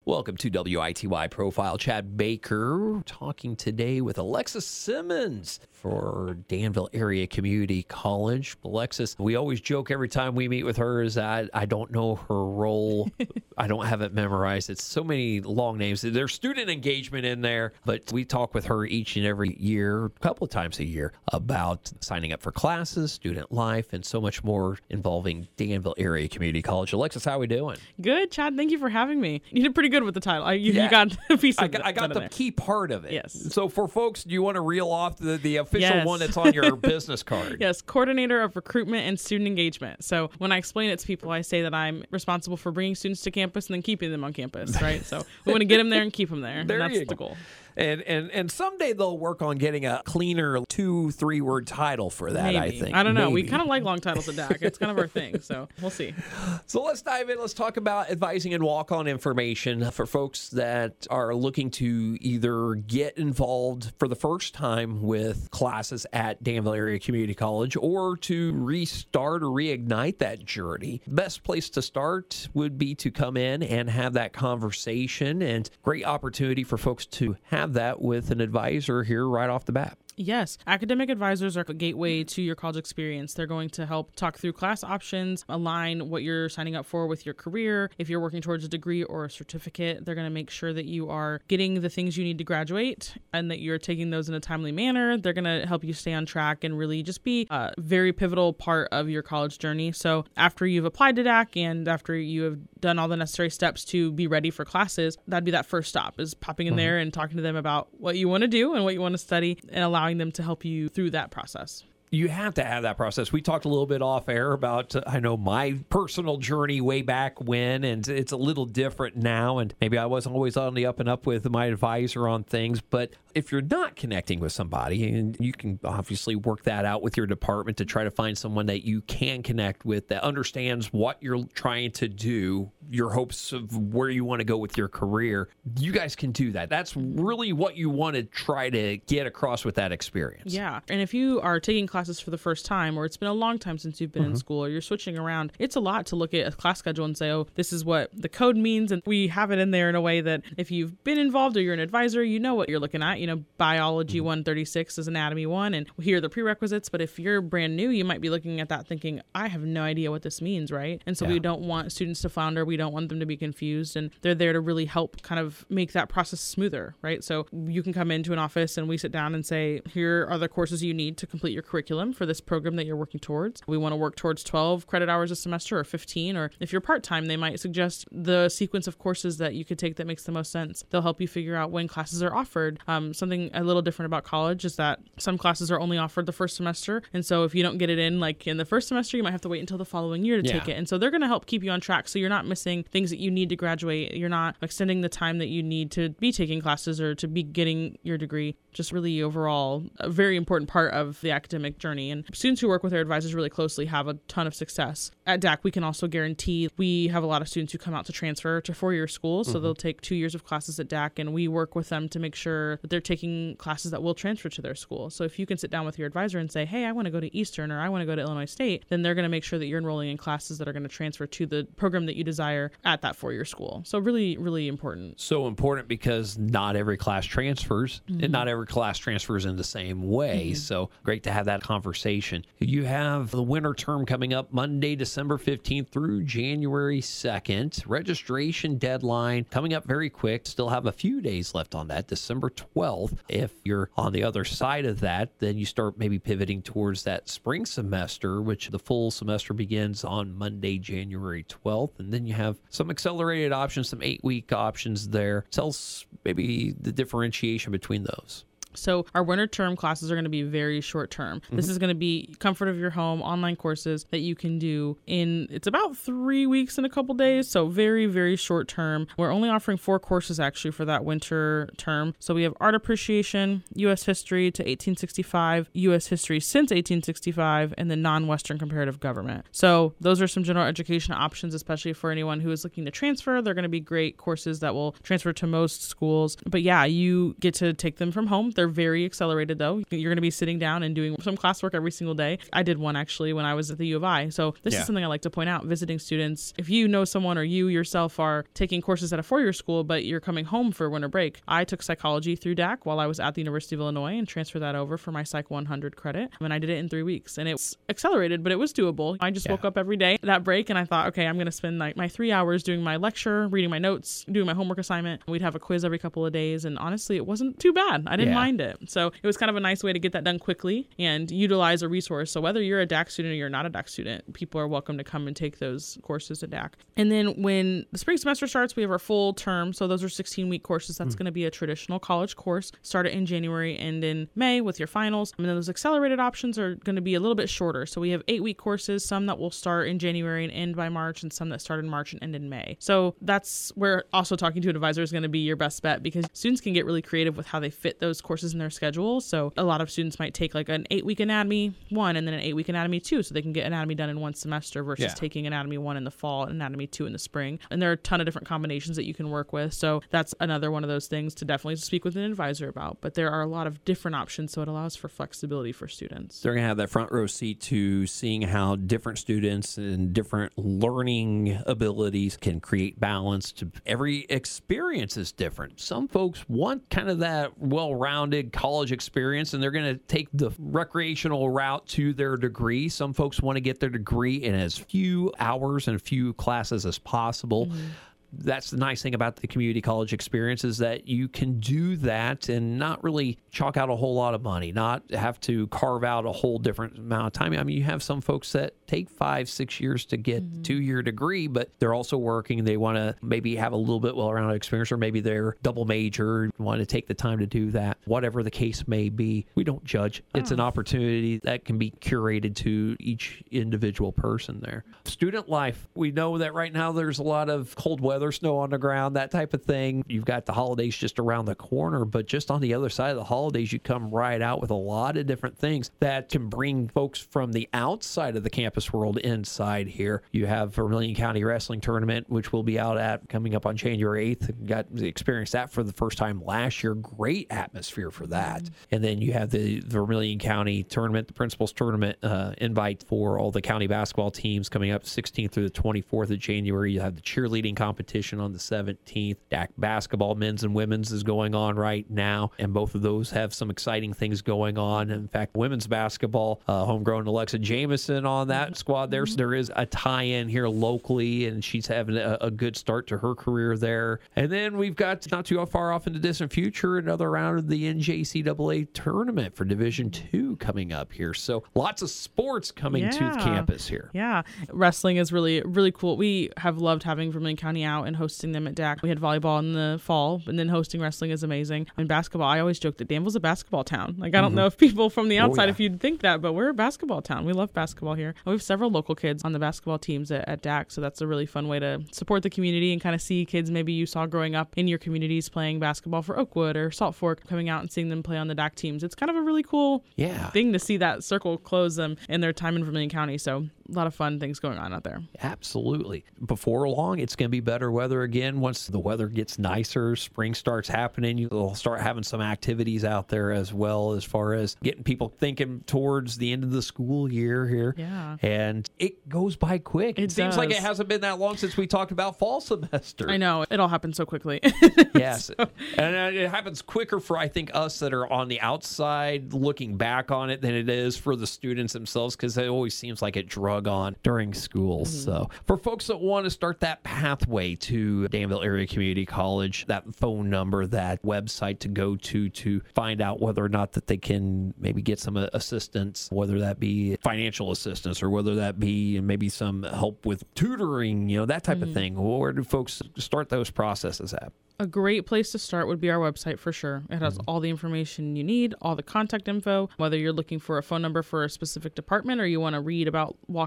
Welcome to WITY Profile. Chad Baker talking today with Alexis Simmons for Danville Area Community College. Alexis, we always joke every time we meet with her is that I don't know her role. I don't have it memorized. It's so many long names. There's student engagement in there, but we talk with her each and every year, a couple of times a year, about signing up for classes, student life, and so much more involving Danville Area Community College. Alexis, how are we doing? Good, Chad. Thank you for having me. You did pretty good with the title. You got a piece of I got the key part of it. Yes. So for folks, do you want to reel off the official one that's on your business card? Yes, Coordinator of Recruitment and Student Engagement. So when I explain it to people, I say that I'm responsible for bringing students to campus and then keeping them on campus, right? So we want to get them there and keep them there. That's the goal. And someday they'll work on getting a cleaner 2-3 word title for that, Maybe. I think. I don't know. Maybe. We kind of like long titles at DAC. It's kind of our thing, so we'll see. So let's dive in. Let's talk about advising and walk-on information for folks that are looking to either get involved for the first time with classes at Danville Area Community College or to restart or reignite that journey. Best place to start would be to come in and have that conversation, and great opportunity for folks to have that with an advisor here right off the bat. Yes. Academic advisors are a gateway to your college experience. They're going to help talk through class options, align what you're signing up for with your career. If you're working towards a degree or a certificate, they're going to make sure that you are getting the things you need to graduate and that you're taking those in a timely manner. They're going to help you stay on track and really just be a very pivotal part of your college journey. So after you've applied to DAC and after you have done all the necessary steps to be ready for classes, that'd be that first stop, is popping in there and talking to them about what you want to do and what you want to study and allowing them to help you through that process. You have to have that process. We talked a little bit off air about, I know, my personal journey way back when, and it's a little different now. And maybe I wasn't always on the up and up with my advisor on things. But if you're not connecting with somebody, and you can obviously work that out with your department to try to find someone that you can connect with that understands what you're trying to do, your hopes of where you want to go with your career, you guys can do that. That's really what you want to try to get across with that experience. Yeah. And if you are taking classes for the first time, or it's been a long time since you've been in school, or you're switching around, it's a lot to look at a class schedule and say, oh, this is what the code means. And we have it in there in a way that if you've been involved or you're an advisor, you know what you're looking at. You know, biology 136 is anatomy 1, and here are the prerequisites. But if you're brand new, you might be looking at that thinking, I have no idea what this means, right? And so we don't want students to flounder. We don't want them to be confused. And they're there to really help kind of make that process smoother, right? So you can come into an office and we sit down and say, here are the courses you need to complete your curriculum for this program that you're working towards. We want to work towards 12 credit hours a semester or 15, or if you're part-time, they might suggest the sequence of courses that you could take that makes the most sense. They'll help you figure out when classes are offered. Something a little different about college is that some classes are only offered the first semester. And so if you don't get it in like in the first semester, you might have to wait until the following year to take it. And so they're going to help keep you on track so you're not missing things that you need to graduate. You're not extending the time that you need to be taking classes or to be getting your degree. Just really overall a very important part of the academic journey. And students who work with their advisors really closely have a ton of success. At DAC, we can also guarantee, we have a lot of students who come out to transfer to 4-year schools. So they'll take 2 years of classes at DAC, and we work with them to make sure that they're taking classes that will transfer to their school. So if you can sit down with your advisor and say, hey, I want to go to Eastern or I want to go to Illinois State, then they're going to make sure that you're enrolling in classes that are going to transfer to the program that you desire at that 4-year school. So really, really important. So important because not every class transfers and not every class transfers in the same way. So great to have that conversation. You have the winter term coming up Monday, December 15th through January 2nd. Registration deadline coming up very quick. Still have a few days left on that, December 12th. If you're on the other side of that, then you start maybe pivoting towards that spring semester, which the full semester begins on Monday, January 12th. And then you have some accelerated options, some 8-week options there. Tell us maybe the differentiation between those. So our winter term classes are going to be very short term. This is going to be comfort of your home, online courses that you can do in, it's about 3 weeks and a couple days. So very, very short term. We're only offering 4 courses actually for that winter term. So we have art appreciation, U.S. history to 1865, U.S. history since 1865, and then non-Western comparative government. So those are some general education options, especially for anyone who is looking to transfer. They're going to be great courses that will transfer to most schools. But yeah, you get to take them from home. They're very accelerated though. You're going to be sitting down and doing some classwork every single day. I did one actually when I was at the U of I. So this is something I like to point out. Visiting students, if you know someone or you yourself are taking courses at a four-year school, but you're coming home for winter break. I took psychology through DAC while I was at the University of Illinois and transferred that over for my Psych 100 credit. And I did it in 3 weeks, and it was accelerated, but it was doable. I just woke up every day that break and I thought, okay, I'm going to spend like my 3 hours doing my lecture, reading my notes, doing my homework assignment. We'd have a quiz every couple of days. And honestly, it wasn't too bad. I didn't mind it. So it was kind of a nice way to get that done quickly and utilize a resource. So whether you're a DAC student or you're not a DAC student, people are welcome to come and take those courses at DAC. And then when the spring semester starts, we have our full term. So those are 16-week courses. That's going to be a traditional college course. Start it in January and in May with your finals. And then those accelerated options are going to be a little bit shorter. So we have 8-week courses, some that will start in January and end by March, and some that start in March and end in May. So that's where also talking to an advisor is going to be your best bet, because students can get really creative with how they fit those courses in their schedule. So a lot of students might take like an 8-week anatomy 1 and then an 8-week anatomy 2, so they can get anatomy done in one semester versus taking anatomy 1 in the fall and anatomy 2 in the spring. And there are a ton of different combinations that you can work with. So that's another one of those things to definitely speak with an advisor about. But there are a lot of different options, so it allows for flexibility for students. They're going to have that front row seat to seeing how different students and different learning abilities can create balance. To every experience is different. Some folks want kind of that well-rounded college experience, and they're going to take the recreational route to their degree. Some folks want to get their degree in as few hours and few classes as possible. That's the nice thing about the community college experience, is that you can do that and not really chalk out a whole lot of money, not have to carve out a whole different amount of time. I mean, you have some folks that take 5-6 years to get a 2-year degree, but they're also working. They want to maybe have a little bit well-rounded experience, or maybe they're double major, want to take the time to do that. Whatever the case may be, we don't judge. It's an opportunity that can be curated to each individual person there. Student life, we know that right now there's a lot of cold weather, snow on the ground, that type of thing. You've got the holidays just around the corner, but just on the other side of the holidays, you come right out with a lot of different things that can bring folks from the outside of the campus world inside here. You have Vermilion County Wrestling Tournament, which we'll be out at coming up on January 8th. Got to experience that for the first time last year. Great atmosphere for that. And then you have the Vermilion County Tournament, the Principals Tournament invite for all the county basketball teams coming up 16th through the 24th of January. You have the cheerleading competition on the 17th. DAC basketball, men's and women's, is going on right now, and both of those have some exciting things going on. In fact, women's basketball, homegrown Alexa Jameson on that squad there, so there is a tie-in here locally, and she's having a good start to her career there. And then we've got, not too far off in the distant future, another round of the NJCAA tournament for Division II coming up here. So lots of sports coming to the campus here. Yeah, wrestling is really, really cool. We have loved having Vermilion County out and hosting them at DAC. We had volleyball in the fall, and then hosting wrestling is amazing. And basketball, I always joke that Danville's a basketball town. Like, I don't know if people from the outside, if you'd think that, but we're a basketball town. We love basketball here. And we have several local kids on the basketball teams at DAC, so that's a really fun way to support the community and kind of see kids maybe you saw growing up in your communities playing basketball for Oakwood or Salt Fork, coming out and seeing them play on the DAC teams. It's kind of a really cool thing to see that circle close them in their time in Vermilion County. So a lot of fun things going on out there. Absolutely. Before long, it's going to be better weather again. Once the weather gets nicer, spring starts happening, you'll start having some activities out there as well, as far as getting people thinking towards the end of the school year here. Yeah. And it goes by quick. It seems like it hasn't been that long since we talked about fall semester. I know. It all happens so quickly. Yes. And it happens quicker for, I think, us that are on the outside looking back on it than it is for the students themselves, because it always seems like it drug on during school. So for folks that want to start that pathway to Danville Area Community College, that phone number, that website to go to find out whether or not that they can maybe get some assistance, whether that be financial assistance or whether that be maybe some help with tutoring, that type of thing. Where do folks start those processes at? A great place to start would be our website for sure. It has all the information you need, all the contact info, whether you're looking for a phone number for a specific department or you want to read about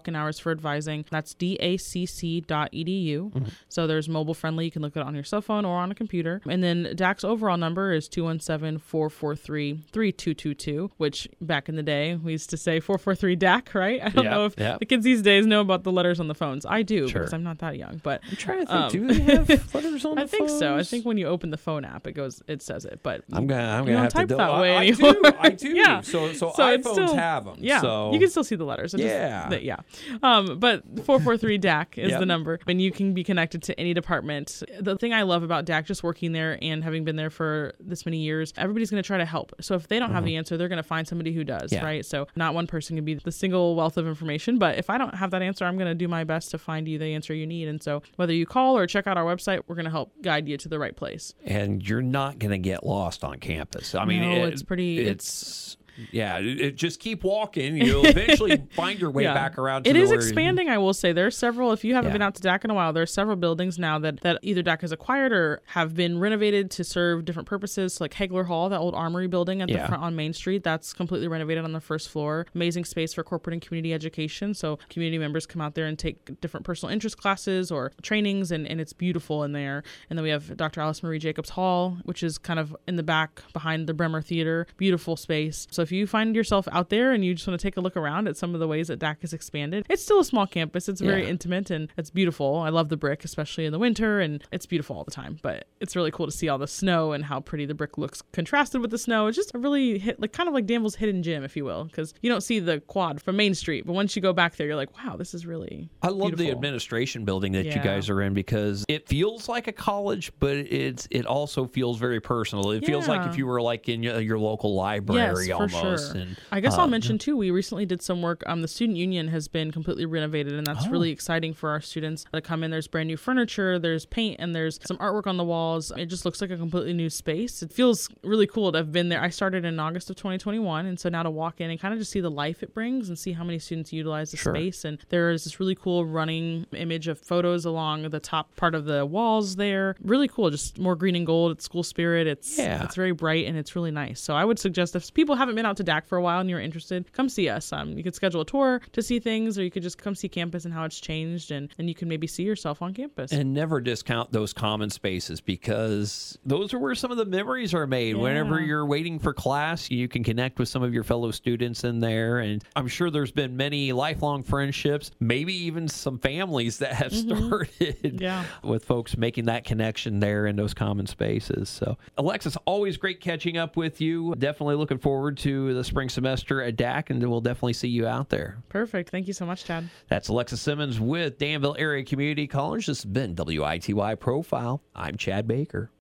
walk-in hours for advising. That's dacc.edu. So there's mobile friendly. You can look at it on your cell phone or on a computer. And then DAC's overall number is 217-443-3222, which back in the day, we used to say 443 DAC, right? I don't know if the kids these days know about the letters on the phones. I do, because I'm not that young. But I'm trying to think, do they have letters on the I think phones? so. I think when you open the phone app, it says it. But I'm gonna you don't have type to that way I anymore. I do. Yeah. So it's iPhones still, have them. Yeah. So. You can still see the letters. But 443 DAC is the number, and you can be connected to any department. The thing I love about DAC, just working there and having been there for this many years, everybody's going to try to help. So if they don't have the answer, they're going to find somebody who does, right? So not one person can be the single wealth of information, but if I don't have that answer, I'm going to do my best to find you the answer you need. And so whether you call or check out our website, we're going to help guide you to the right place. And you're not going to get lost on campus. I mean, just keep walking. You'll eventually find your way back around to it is expanding, I will say. There are several, if you haven't been out to DAC in a while, there are several buildings now that either DAC has acquired or have been renovated to serve different purposes. Like Hagler Hall, that old armory building at the front on Main Street, that's completely renovated on the first floor. Amazing space for corporate and community education. So community members come out there and take different personal interest classes or trainings, and it's beautiful in there. And then we have Dr. Alice Marie Jacobs Hall, which is kind of in the back behind the Bremer Theater. Beautiful space. So if you find yourself out there and you just want to take a look around at some of the ways that DAC has expanded, it's still a small campus. It's very intimate and it's beautiful. I love the brick, especially in the winter, and it's beautiful all the time. But it's really cool to see all the snow and how pretty the brick looks contrasted with the snow. It's just a really kind of like Danville's hidden gem, if you will, because you don't see the quad from Main Street, but once you go back there, you're like, wow, this is really I love beautiful. the administration building that you guys are in, because it feels like a college, but it also feels very personal. It feels like if you were like in your local library almost. Sure. And I guess I'll mention too, we recently did some work. The student union has been completely renovated, and that's really exciting for our students to come in. There's brand new furniture, there's paint, and there's some artwork on the walls. It just looks like a completely new space. It feels really cool to have been there. I started in August of 2021, and so now to walk in and kind of just see the life it brings and see how many students utilize the space. And there is this really cool running image of photos along the top part of the walls there. Really cool, just more green and gold. It's school spirit. It's very bright, and it's really nice. So I would suggest, if people haven't been out to DAC for a while and you're interested, come see us. You could schedule a tour to see things, or you could just come see campus and how it's changed, and you can maybe see yourself on campus. And never discount those common spaces, because those are where some of the memories are made. Whenever you're waiting for class, you can connect with some of your fellow students in there, and I'm sure there's been many lifelong friendships, maybe even some families that have started with folks making that connection there in those common spaces. So Alexis, always great catching up with you. Definitely looking forward to the spring semester at DAC, and we'll definitely see you out there. Perfect. Thank you so much, Chad. That's Alexis Simmons with Danville Area Community College. This has been WITY Profile. I'm Chad Baker.